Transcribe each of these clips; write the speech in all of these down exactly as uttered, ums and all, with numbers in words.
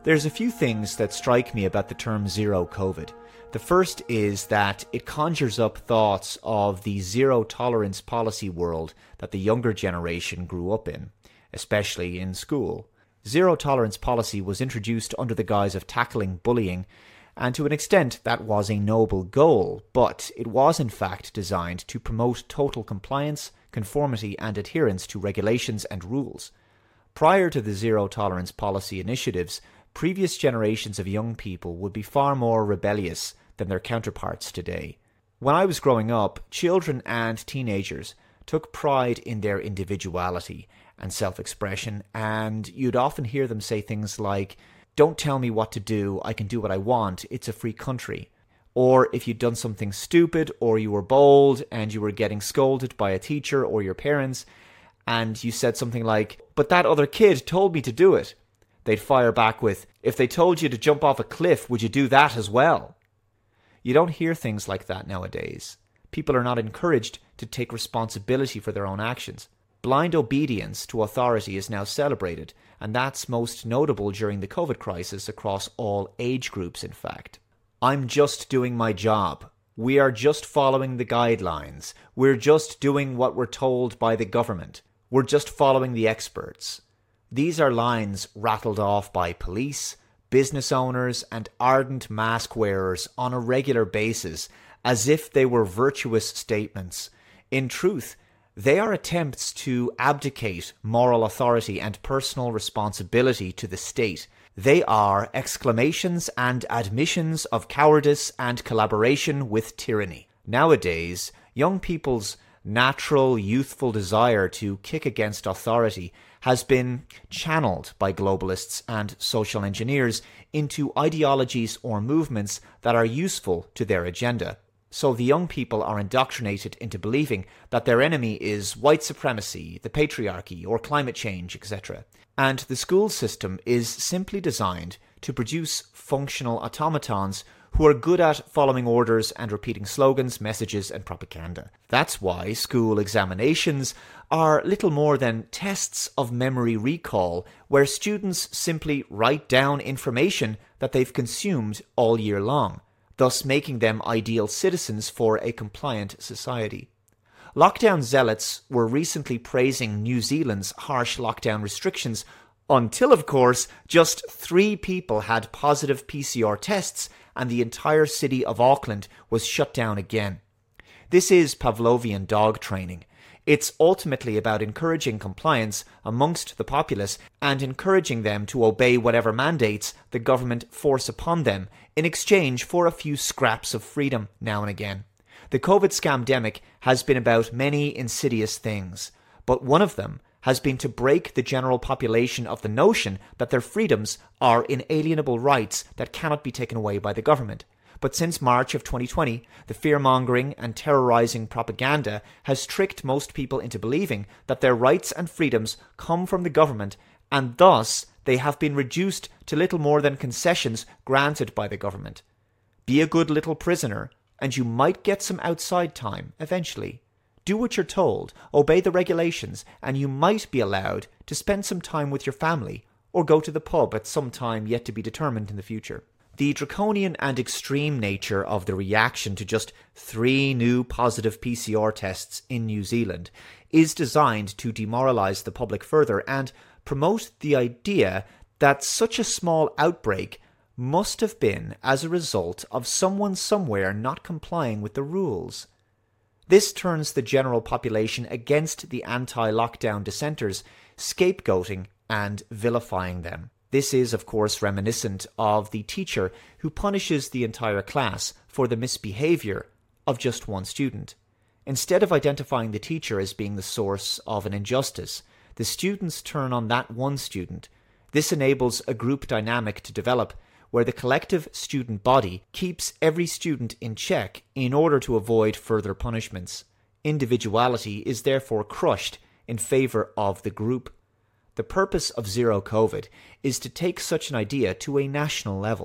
There's a few things that strike me about the term zero COVID. The first is that it conjures up thoughts of the zero tolerance policy world that the younger generation grew up in, especially in school. Zero tolerance policy was introduced under the guise of tackling bullying, and to an extent that was a noble goal, but it was in fact designed to promote total compliance, conformity and adherence to regulations and rules. Prior to the zero tolerance policy initiatives, previous generations of young people would be far more rebellious than their counterparts today. When I was growing up, children and teenagers took pride in their individuality and self-expression, and you'd often hear them say things like, "Don't tell me what to do, I can do what I want, it's a free country." Or if you'd done something stupid, or you were bold and you were getting scolded by a teacher or your parents, and you said something like, "But that other kid told me to do it," they'd fire back with, "If they told you to jump off a cliff, would you do that as well?" You don't hear things like that nowadays. People are not encouraged to take responsibility for their own actions. Blind obedience to authority is now celebrated, and that's most notable during the COVID crisis across all age groups, in fact. "I'm just doing my job. We are just following the guidelines. We're just doing what we're told by the government. We're just following the experts." These are lines rattled off by police, business owners, and ardent mask wearers on a regular basis, as if they were virtuous statements. In truth, they are attempts to abdicate moral authority and personal responsibility to the state. They are exclamations and admissions of cowardice and collaboration with tyranny. Nowadays, young people's natural, youthful desire to kick against authority has been channeled by globalists and social engineers into ideologies or movements that are useful to their agenda. So the young people are indoctrinated into believing that their enemy is white supremacy, the patriarchy, or climate change, et cetera. And the school system is simply designed to produce functional automatons who are good at following orders and repeating slogans, messages, and propaganda. That's why school examinations are little more than tests of memory recall, where students simply write down information that they've consumed all year long, thus making them ideal citizens for a compliant society. Lockdown zealots were recently praising New Zealand's harsh lockdown restrictions until, of course, just three people had positive P C R tests and the entire city of Auckland was shut down again. This is Pavlovian dog training. It's ultimately about encouraging compliance amongst the populace and encouraging them to obey whatever mandates the government force upon them in exchange for a few scraps of freedom now and again. The COVID scamdemic has been about many insidious things, but one of them has been to break the general population of the notion that their freedoms are inalienable rights that cannot be taken away by the government. But since March of twenty twenty, the fear-mongering and terrorizing propaganda has tricked most people into believing that their rights and freedoms come from the government, and thus they have been reduced to little more than concessions granted by the government. Be a good little prisoner, and you might get some outside time eventually. Do what you're told, obey the regulations, and you might be allowed to spend some time with your family or go to the pub at some time yet to be determined in the future. The draconian and extreme nature of the reaction to just three new positive P C R tests in New Zealand is designed to demoralise the public further and promote the idea that such a small outbreak must have been as a result of someone somewhere not complying with the rules. This turns the general population against the anti-lockdown dissenters, scapegoating and vilifying them. This is, of course, reminiscent of the teacher who punishes the entire class for the misbehaviour of just one student. Instead of identifying the teacher as being the source of an injustice, the students turn on that one student. This enables a group dynamic to develop where the collective student body keeps every student in check in order to avoid further punishments. Individuality is therefore crushed in favour of the group. The purpose of Zero COVID is to take such an idea to a national level.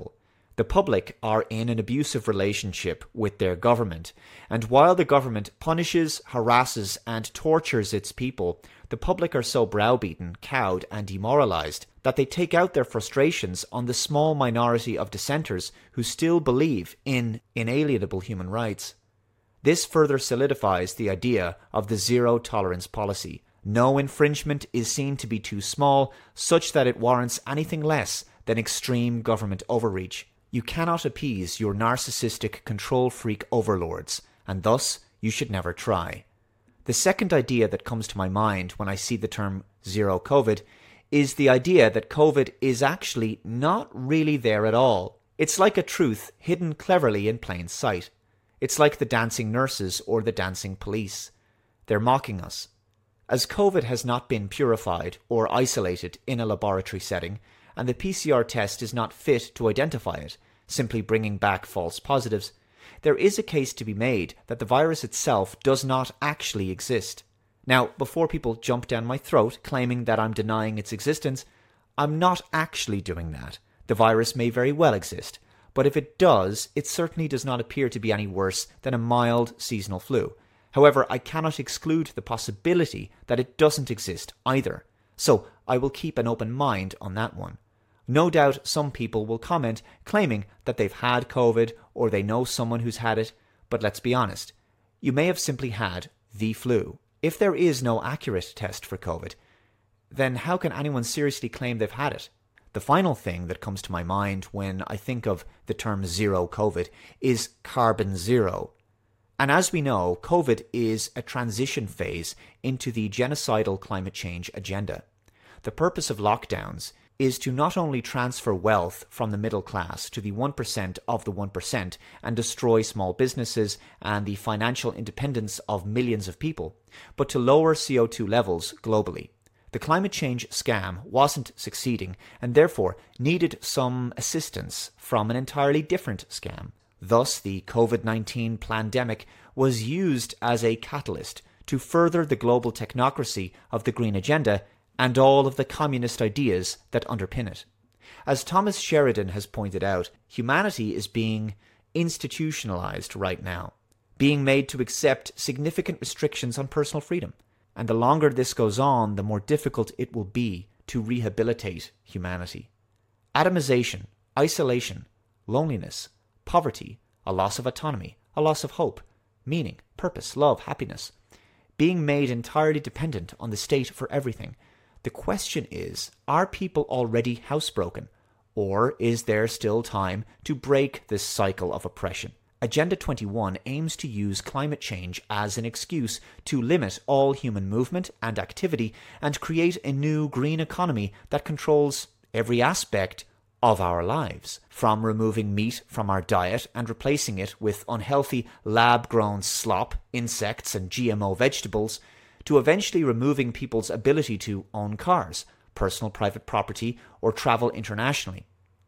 The public are in an abusive relationship with their government, and while the government punishes, harasses, and tortures its people, the public are so browbeaten, cowed, and demoralized that they take out their frustrations on the small minority of dissenters who still believe in inalienable human rights. This further solidifies the idea of the zero-tolerance policy. No infringement is seen to be too small, such that it warrants anything less than extreme government overreach. You cannot appease your narcissistic control freak overlords, and thus you should never try. The second idea that comes to my mind when I see the term zero COVID is the idea that COVID is actually not really there at all. It's like a truth hidden cleverly in plain sight. It's like the dancing nurses or the dancing police. They're mocking us. As COVID has not been purified or isolated in a laboratory setting, and the P C R test is not fit to identify it, simply bringing back false positives, there is a case to be made that the virus itself does not actually exist. Now, before people jump down my throat claiming that I'm denying its existence, I'm not actually doing that. The virus may very well exist, but if it does, it certainly does not appear to be any worse than a mild seasonal flu. However, I cannot exclude the possibility that it doesn't exist either, so I will keep an open mind on that one. No doubt some people will comment claiming that they've had COVID or they know someone who's had it, but let's be honest, you may have simply had the flu. If there is no accurate test for COVID, then how can anyone seriously claim they've had it? The final thing that comes to my mind when I think of the term zero COVID is carbon zero. And as we know, COVID is a transition phase into the genocidal climate change agenda. The purpose of lockdowns is to not only transfer wealth from the middle class to the one percent of the one percent and destroy small businesses and the financial independence of millions of people, but to lower C O two levels globally. The climate change scam wasn't succeeding and therefore needed some assistance from an entirely different scam. Thus, the COVID nineteen pandemic was used as a catalyst to further the global technocracy of the Green Agenda and all of the communist ideas that underpin it. As Thomas Sheridan has pointed out, humanity is being institutionalized right now, being made to accept significant restrictions on personal freedom. And the longer this goes on, the more difficult it will be to rehabilitate humanity. Atomization, isolation, loneliness, poverty, a loss of autonomy, a loss of hope, meaning, purpose, love, happiness, being made entirely dependent on the state for everything. The question is, are people already housebroken, or is there still time to break this cycle of oppression? Agenda twenty-one aims to use climate change as an excuse to limit all human movement and activity and create a new green economy that controls every aspect of our lives, from removing meat from our diet and replacing it with unhealthy lab-grown slop, insects and G M O vegetables, to eventually removing people's ability to own cars, personal private property, or travel internationally.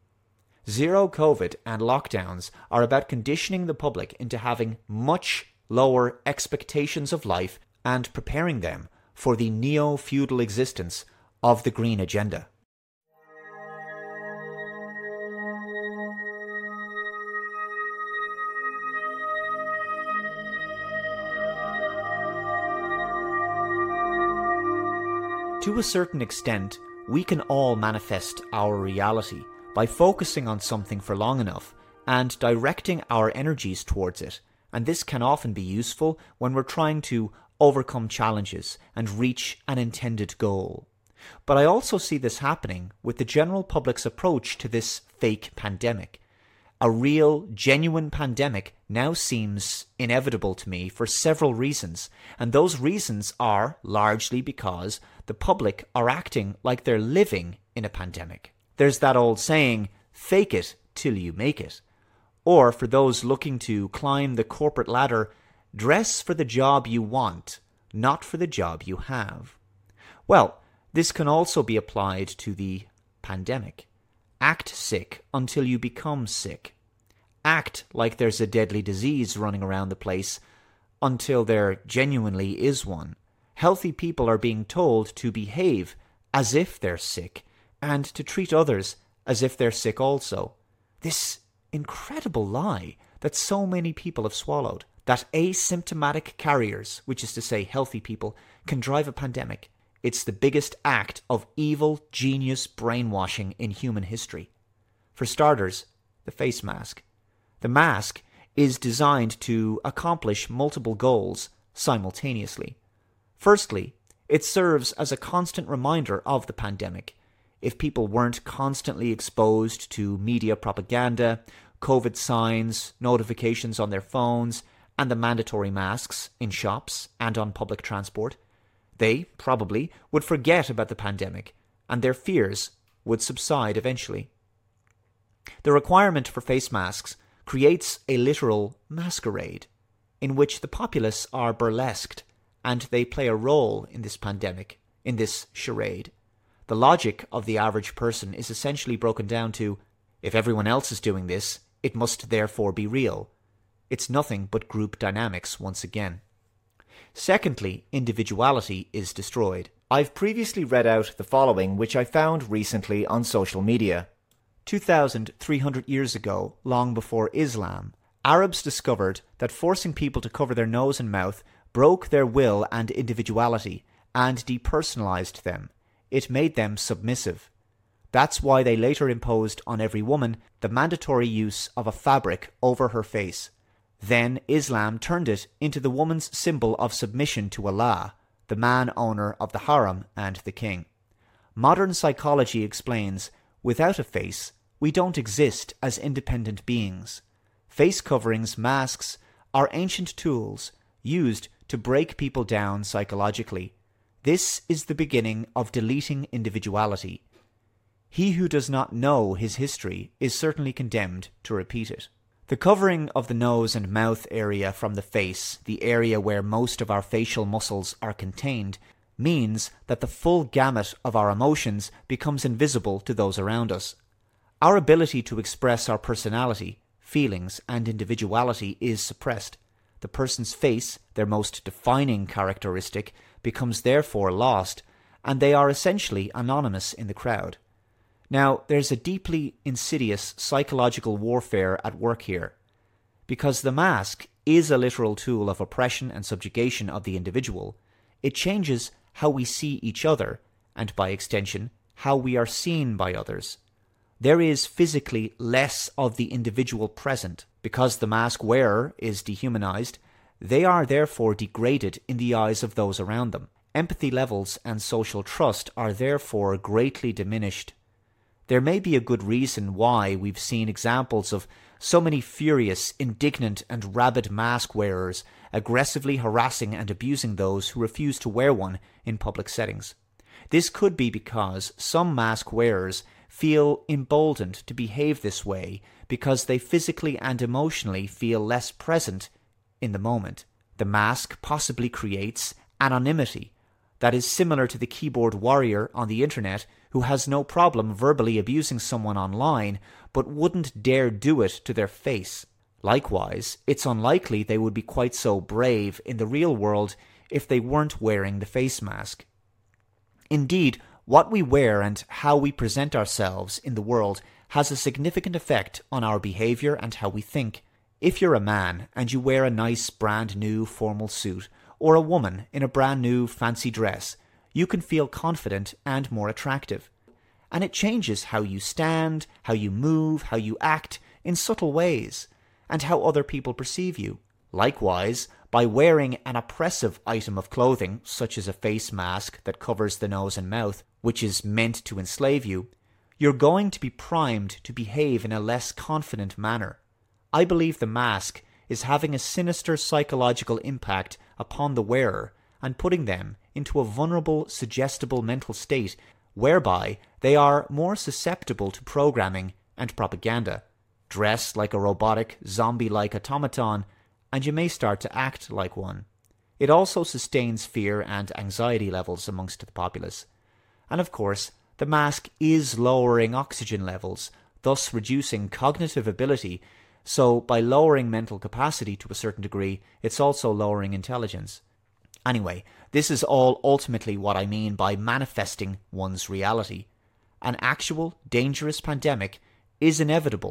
Zero COVID and lockdowns are about conditioning the public into having much lower expectations of life and preparing them for the neo-feudal existence of the Green Agenda. To a certain extent, we can all manifest our reality by focusing on something for long enough and directing our energies towards it, and this can often be useful when we're trying to overcome challenges and reach an intended goal. But I also see this happening with the general public's approach to this fake pandemic. A real, genuine pandemic now seems inevitable to me for several reasons, and those reasons are largely because the public are acting like they're living in a pandemic. There's that old saying, fake it till you make it. Or for those looking to climb the corporate ladder, dress for the job you want, not for the job you have. Well, this can also be applied to the pandemic. Act sick until you become sick. Act like there's a deadly disease running around the place until there genuinely is one. Healthy people are being told to behave as if they're sick and to treat others as if they're sick also. This incredible lie that so many people have swallowed, that asymptomatic carriers, which is to say healthy people, can drive a pandemic. It's the biggest act of evil genius brainwashing in human history. For starters, the face mask. The mask is designed to accomplish multiple goals simultaneously. Firstly, it serves as a constant reminder of the pandemic. If people weren't constantly exposed to media propaganda, COVID signs, notifications on their phones, and the mandatory masks in shops and on public transport, they probably would forget about the pandemic, and their fears would subside eventually. The requirement for face masks creates a literal masquerade, in which the populace are burlesqued, and they play a role in this pandemic, in this charade. The logic of the average person is essentially broken down to, if everyone else is doing this, it must therefore be real. It's nothing but group dynamics once again. Secondly, individuality is destroyed. I've previously read out the following, which I found recently on social media. two thousand three hundred years ago, long before Islam, Arabs discovered that forcing people to cover their nose and mouth broke their will and individuality and depersonalized them. It made them submissive. That's why they later imposed on every woman the mandatory use of a fabric over her face. Then Islam turned it into the woman's symbol of submission to Allah, the man owner of the harem and the king. Modern psychology explains, without a face, we don't exist as independent beings. Face coverings, masks, are ancient tools used to break people down psychologically. This is the beginning of deleting individuality. He who does not know his history is certainly condemned to repeat it. The covering of the nose and mouth area from the face, the area where most of our facial muscles are contained, means that the full gamut of our emotions becomes invisible to those around us. Our ability to express our personality, feelings, and individuality is suppressed. The person's face, their most defining characteristic, becomes therefore lost, and they are essentially anonymous in the crowd. Now, there's a deeply insidious psychological warfare at work here, because the mask is a literal tool of oppression and subjugation of the individual. It changes how we see each other, and by extension, how we are seen by others. There is physically less of the individual present. Because the mask wearer is dehumanized, they are therefore degraded in the eyes of those around them. Empathy levels and social trust are therefore greatly diminished. There may be a good reason why we've seen examples of so many furious, indignant, and rabid mask wearers aggressively harassing and abusing those who refuse to wear one in public settings. This could be because some mask wearers feel emboldened to behave this way because they physically and emotionally feel less present in the moment. The mask possibly creates anonymity that is similar to the keyboard warrior on the internet who has no problem verbally abusing someone online but wouldn't dare do it to their face. Likewise, it's unlikely they would be quite so brave in the real world if they weren't wearing the face mask. Indeed, what we wear and how we present ourselves in the world has a significant effect on our behavior and how we think. If you're a man and you wear a nice brand new formal suit, or a woman in a brand new fancy dress, you can feel confident and more attractive. And it changes how you stand, how you move, how you act in subtle ways, and how other people perceive you. Likewise, by wearing an oppressive item of clothing, such as a face mask that covers the nose and mouth, which is meant to enslave you, you're going to be primed to behave in a less confident manner. I believe the mask is having a sinister psychological impact upon the wearer and putting them into a vulnerable, suggestible mental state whereby they are more susceptible to programming and propaganda. Dress like a robotic, zombie-like automaton, and you may start to act like one. It also sustains fear and anxiety levels amongst the populace. And of course, the mask is lowering oxygen levels, thus reducing cognitive ability. So by lowering mental capacity to a certain degree, it's also lowering intelligence. Anyway, this is all ultimately what I mean by manifesting one's reality. An actual, dangerous pandemic is inevitable,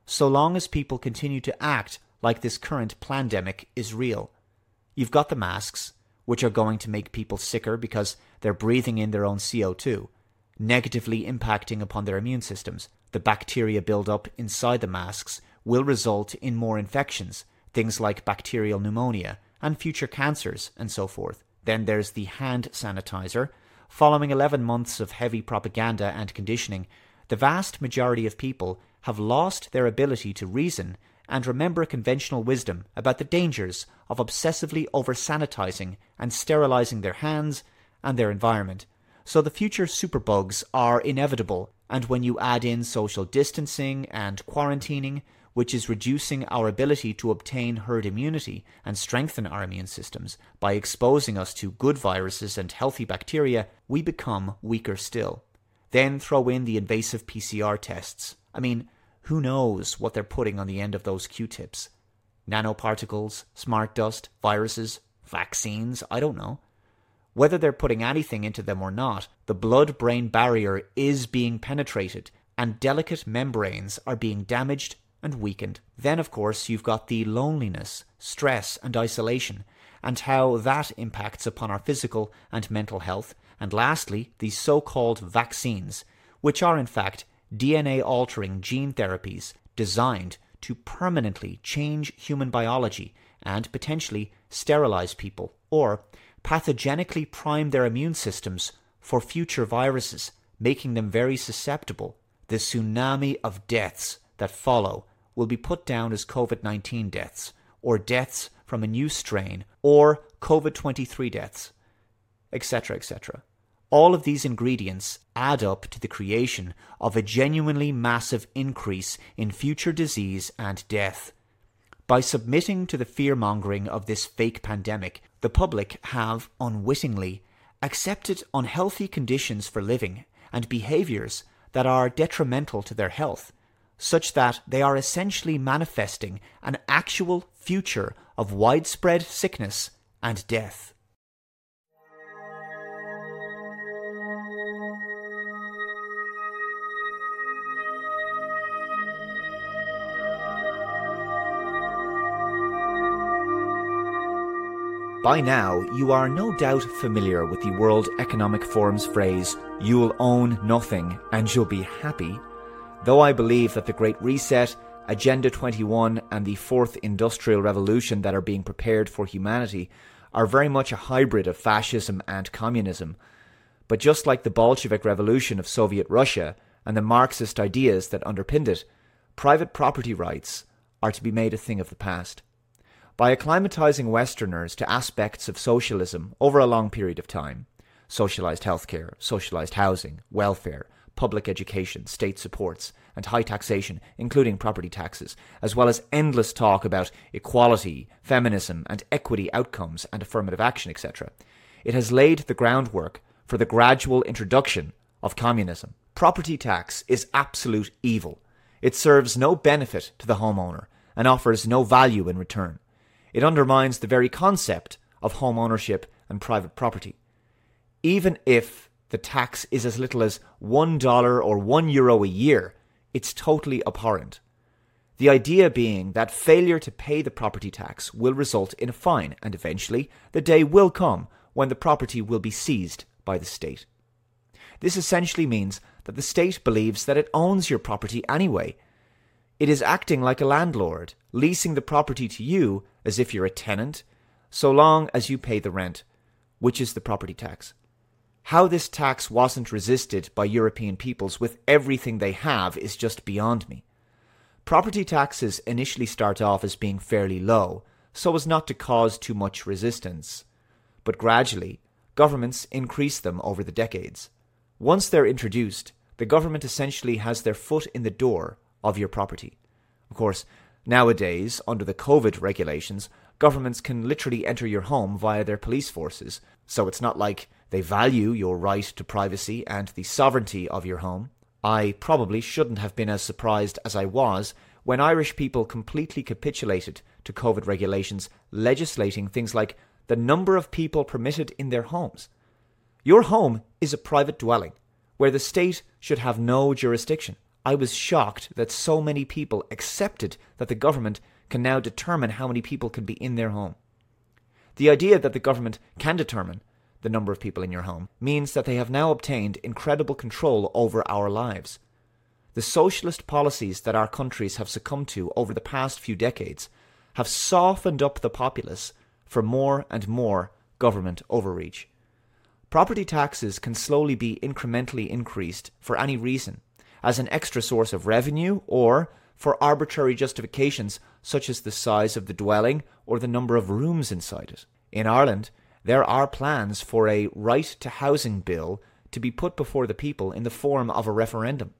so long as people continue to act like this current plandemic is real. You've got the masks, which are going to make people sicker because they're breathing in their own C O two, negatively impacting upon their immune systems. The bacteria build-up inside the masks will result in more infections, things like bacterial pneumonia and future cancers and so forth. Then there's the hand sanitizer. Following eleven months of heavy propaganda and conditioning, the vast majority of people have lost their ability to reason and remember conventional wisdom about the dangers of obsessively over-sanitizing and sterilizing their hands and their environment. So the future superbugs are inevitable, and when you add in social distancing and quarantining, which is reducing our ability to obtain herd immunity and strengthen our immune systems by exposing us to good viruses and healthy bacteria, we become weaker still. Then throw in the invasive P C R tests. I mean, who knows what they're putting on the end of those Q-tips? Nanoparticles, smart dust, viruses, vaccines, I don't know. Whether they're putting anything into them or not, the blood-brain barrier is being penetrated and delicate membranes are being damaged and weakened. Then, of course, you've got the loneliness, stress and isolation and how that impacts upon our physical and mental health. And lastly, the so-called vaccines, which are in fact D N A-altering gene therapies designed to permanently change human biology and potentially sterilize people or pathogenically prime their immune systems for future viruses, making them very susceptible. The tsunami of deaths that follow will be put down as COVID nineteen deaths, or deaths from a new strain, or COVID twenty-three deaths, et cetera, et cetera. All of these ingredients add up to the creation of a genuinely massive increase in future disease and death. By submitting to the fear-mongering of this fake pandemic, the public have, unwittingly, accepted unhealthy conditions for living and behaviours that are detrimental to their health, such that they are essentially manifesting an actual future of widespread sickness and death. By now, you are no doubt familiar with the World Economic Forum's phrase, "You'll own nothing and you'll be happy." Though I believe that the Great Reset, Agenda twenty-one and the Fourth Industrial Revolution that are being prepared for humanity are very much a hybrid of fascism and communism. But just like the Bolshevik Revolution of Soviet Russia and the Marxist ideas that underpinned it, private property rights are to be made a thing of the past. By acclimatizing Westerners to aspects of socialism over a long period of time, socialized healthcare, socialized housing, welfare, public education, state supports, and high taxation, including property taxes, as well as endless talk about equality, feminism, and equity outcomes and affirmative action, et cetera, it has laid the groundwork for the gradual introduction of communism. Property tax is absolute evil. It serves no benefit to the homeowner and offers no value in return. It undermines the very concept of home ownership and private property. Even if the tax is as little as one dollar or one euro a year, it's totally abhorrent. The idea being that failure to pay the property tax will result in a fine, and eventually the day will come when the property will be seized by the state. This essentially means that the state believes that it owns your property anyway. It is acting like a landlord, leasing the property to you as if you're a tenant, so long as you pay the rent, which is the property tax. How this tax wasn't resisted by European peoples with everything they have is just beyond me. Property taxes initially start off as being fairly low, so as not to cause too much resistance. But gradually, governments increase them over the decades. Once they're introduced, the government essentially has their foot in the door of your property. Of course, nowadays, under the COVID regulations, governments can literally enter your home via their police forces, so it's not like they value your right to privacy and the sovereignty of your home. I probably shouldn't have been as surprised as I was when Irish people completely capitulated to COVID regulations, legislating things like the number of people permitted in their homes. Your home is a private dwelling, where the state should have no jurisdiction. I was shocked that so many people accepted that the government can now determine how many people can be in their home. The idea that the government can determine the number of people in your home means that they have now obtained incredible control over our lives. The socialist policies that our countries have succumbed to over the past few decades have softened up the populace for more and more government overreach. Property taxes can slowly be incrementally increased for any reason, as an extra source of revenue or for arbitrary justifications such as the size of the dwelling or the number of rooms inside it. In Ireland, there are plans for a right to housing bill to be put before the people in the form of a referendum.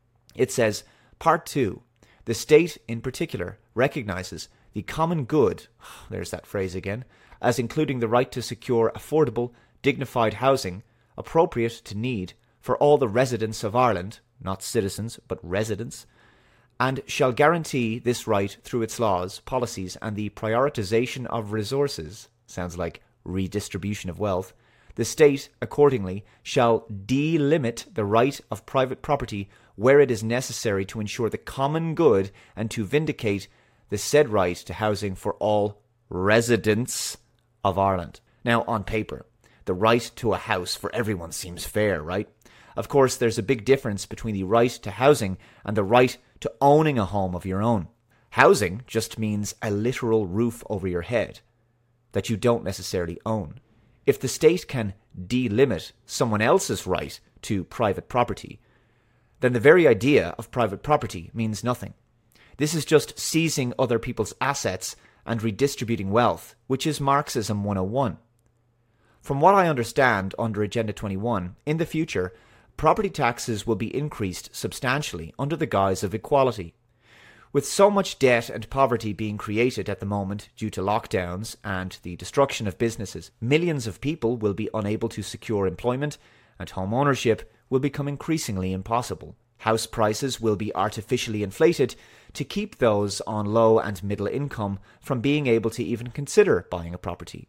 It says, Part two, the state in particular recognises the common good, there's that phrase again, as including the right to secure affordable, dignified housing appropriate to need for all the residents of Ireland, not citizens, but residents, and shall guarantee this right through its laws, policies, and the prioritisation of resources, sounds like redistribution of wealth. The state, accordingly, shall delimit the right of private property where it is necessary to ensure the common good and to vindicate the said right to housing for all residents of Ireland. Now, on paper, the right to a house for everyone seems fair, right? Of course, there's a big difference between the right to housing and the right to owning a home of your own. Housing just means a literal roof over your head that you don't necessarily own. If the state can delimit someone else's right to private property, then the very idea of private property means nothing. This is just seizing other people's assets and redistributing wealth, which is Marxism one oh one. From what I understand under Agenda twenty-one, in the future, property taxes will be increased substantially under the guise of equality. With so much debt and poverty being created at the moment due to lockdowns and the destruction of businesses, millions of people will be unable to secure employment and home ownership will become increasingly impossible. House prices will be artificially inflated to keep those on low and middle income from being able to even consider buying a property.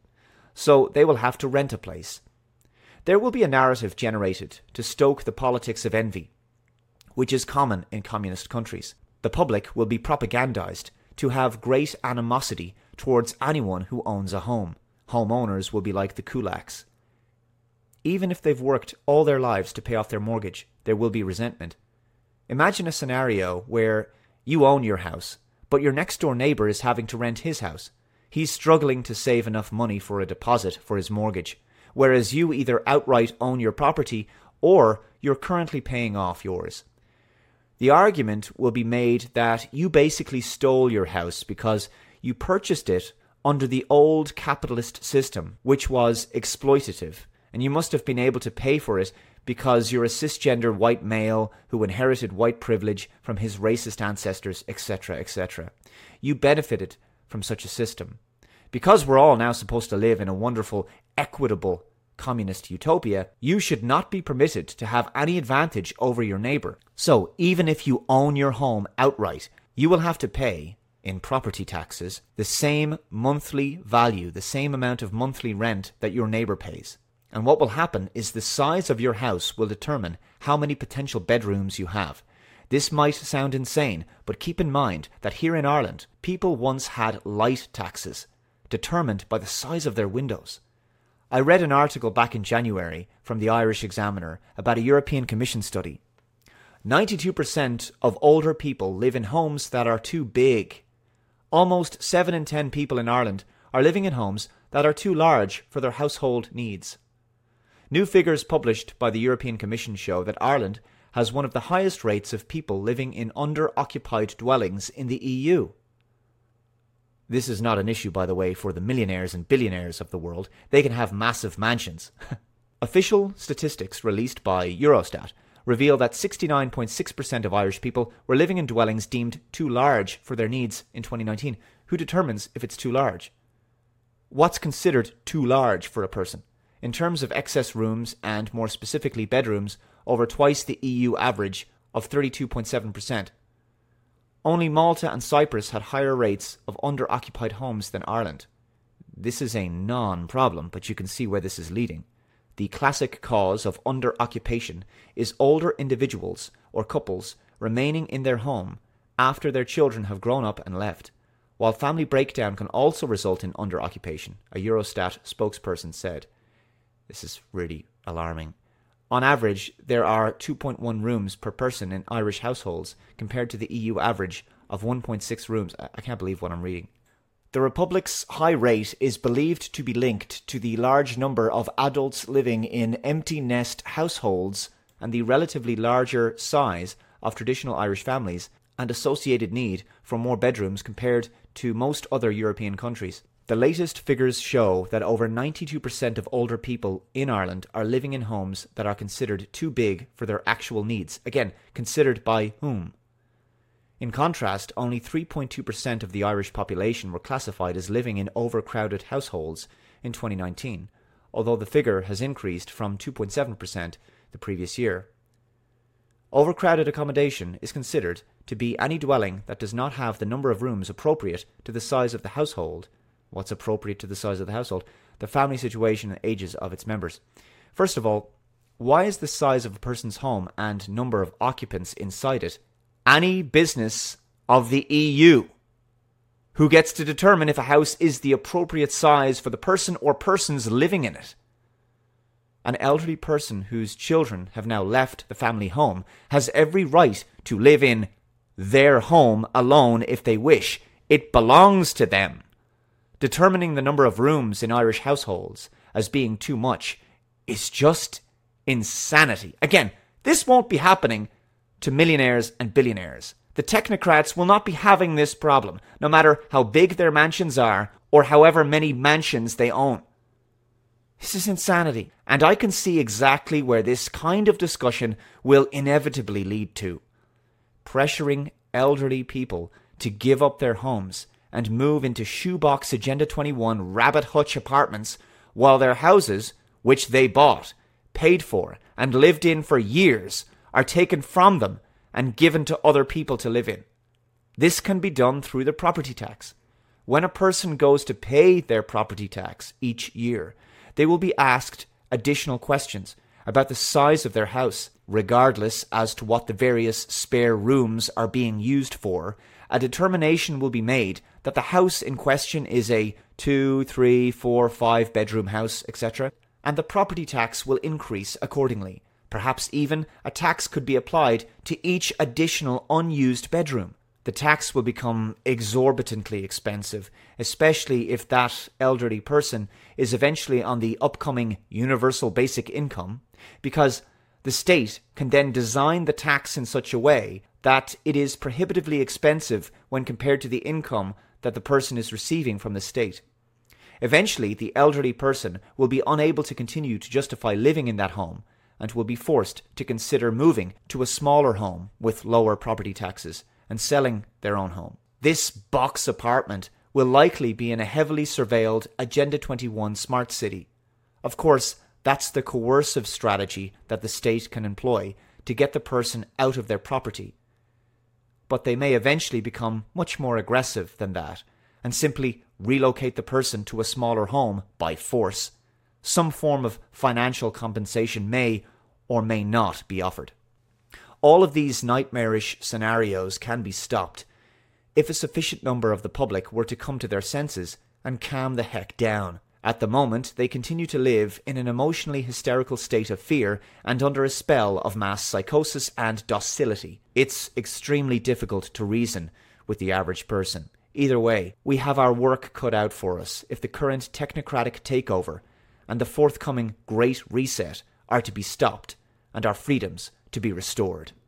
So they will have to rent a place. There will be a narrative generated to stoke the politics of envy, which is common in communist countries. The public will be propagandized to have great animosity towards anyone who owns a home. Homeowners will be like the kulaks. Even if they've worked all their lives to pay off their mortgage, there will be resentment. Imagine a scenario where you own your house, but your next door neighbour is having to rent his house. He's struggling to save enough money for a deposit for his mortgage, whereas you either outright own your property or you're currently paying off yours. The argument will be made that you basically stole your house because you purchased it under the old capitalist system, which was exploitative, and you must have been able to pay for it because you're a cisgender white male who inherited white privilege from his racist ancestors, et cetera, et cetera. You benefited from such a system. Because we're all now supposed to live in a wonderful, equitable communist utopia, you should not be permitted to have any advantage over your neighbour. So, even if you own your home outright, you will have to pay, in property taxes, the same monthly value, the same amount of monthly rent that your neighbour pays. And what will happen is the size of your house will determine how many potential bedrooms you have. This might sound insane, but keep in mind that here in Ireland, people once had light taxes, determined by the size of their windows. I read an article back in January from the Irish Examiner about a European Commission study. ninety-two percent of older people live in homes that are too big. Almost seven in ten people in Ireland are living in homes that are too large for their household needs. New figures published by the European Commission show that Ireland has one of the highest rates of people living in under-occupied dwellings in the E U. This is not an issue, by the way, for the millionaires and billionaires of the world. They can have massive mansions. Official statistics released by Eurostat reveal that sixty-nine point six percent of Irish people were living in dwellings deemed too large for their needs in twenty nineteen. Who determines if it's too large? What's considered too large for a person? In terms of excess rooms and, more specifically, bedrooms, over twice the E U average of thirty-two point seven percent. Only Malta and Cyprus had higher rates of under-occupied homes than Ireland. This is a non-problem, but you can see where this is leading. The classic cause of under-occupation is older individuals or couples remaining in their home after their children have grown up and left, while family breakdown can also result in under-occupation, a Eurostat spokesperson said. This is really alarming. On average, there are two point one rooms per person in Irish households compared to the E U average of one point six rooms. I can't believe what I'm reading. The Republic's high rate is believed to be linked to the large number of adults living in empty nest households and the relatively larger size of traditional Irish families and associated need for more bedrooms compared to most other European countries. The latest figures show that over ninety-two percent of older people in Ireland are living in homes that are considered too big for their actual needs. Again, considered by whom? In contrast, only three point two percent of the Irish population were classified as living in overcrowded households in twenty nineteen, although the figure has increased from two point seven percent the previous year. Overcrowded accommodation is considered to be any dwelling that does not have the number of rooms appropriate to the size of the household. What's appropriate to the size of the household? The family situation and ages of its members. First of all, why is the size of a person's home and number of occupants inside it any business of the E U? Who gets to determine if a house is the appropriate size for the person or persons living in it? An elderly person whose children have now left the family home has every right to live in their home alone if they wish. It belongs to them. Determining the number of rooms in Irish households as being too much is just insanity. Again, this won't be happening to millionaires and billionaires. The technocrats will not be having this problem, no matter how big their mansions are or however many mansions they own. This is insanity, and I can see exactly where this kind of discussion will inevitably lead to. Pressuring elderly people to give up their homes and move into shoebox Agenda twenty-one rabbit hutch apartments while their houses, which they bought, paid for, and lived in for years, are taken from them and given to other people to live in. This can be done through the property tax. When a person goes to pay their property tax each year, they will be asked additional questions about the size of their house, regardless as to what the various spare rooms are being used for. A determination will be made that the house in question is a two, three, four, five bedroom house, et cetera, and the property tax will increase accordingly. Perhaps even a tax could be applied to each additional unused bedroom. The tax will become exorbitantly expensive, especially if that elderly person is eventually on the upcoming universal basic income, because the state can then design the tax in such a way that it is prohibitively expensive when compared to the income that the person is receiving from the state. Eventually, the elderly person will be unable to continue to justify living in that home and will be forced to consider moving to a smaller home with lower property taxes and selling their own home. This box apartment will likely be in a heavily surveilled Agenda twenty-one smart city. Of course, that's the coercive strategy that the state can employ to get the person out of their property. But they may eventually become much more aggressive than that and simply relocate the person to a smaller home by force. Some form of financial compensation may or may not be offered. All of these nightmarish scenarios can be stopped if a sufficient number of the public were to come to their senses and calm the heck down. At the moment, they continue to live in an emotionally hysterical state of fear and under a spell of mass psychosis and docility. It's extremely difficult to reason with the average person. Either way, we have our work cut out for us if the current technocratic takeover and the forthcoming Great Reset are to be stopped and our freedoms to be restored.